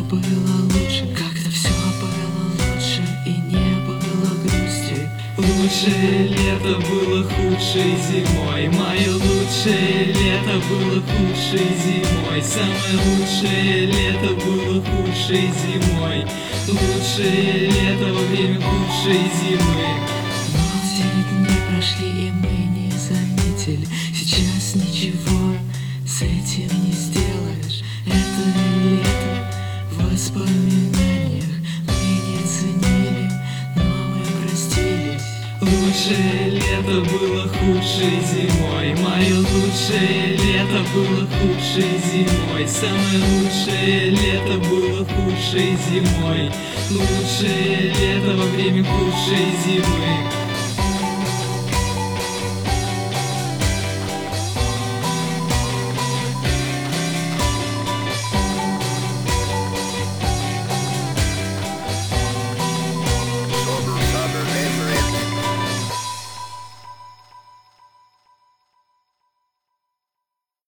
было лучше, когда все было лучше и не было грусти. Лучшее лето было худшей зимой. Мое лучшее лето было худшей зимой. Самое лучшее лето было худшей зимой. Лучшее лето во время худшей зимы. Но 9 дней прошли, и мы не заметили. Сейчас ничего с этим не сделаешь. Это лето в воспоминаниях мы не ценили, но мы простились. Лучшее лето было худшей зимой. Мое лучшее лето было худшей зимой. Самое лучшее лето было худшей зимой. Лучшее лето во время худшей зимы.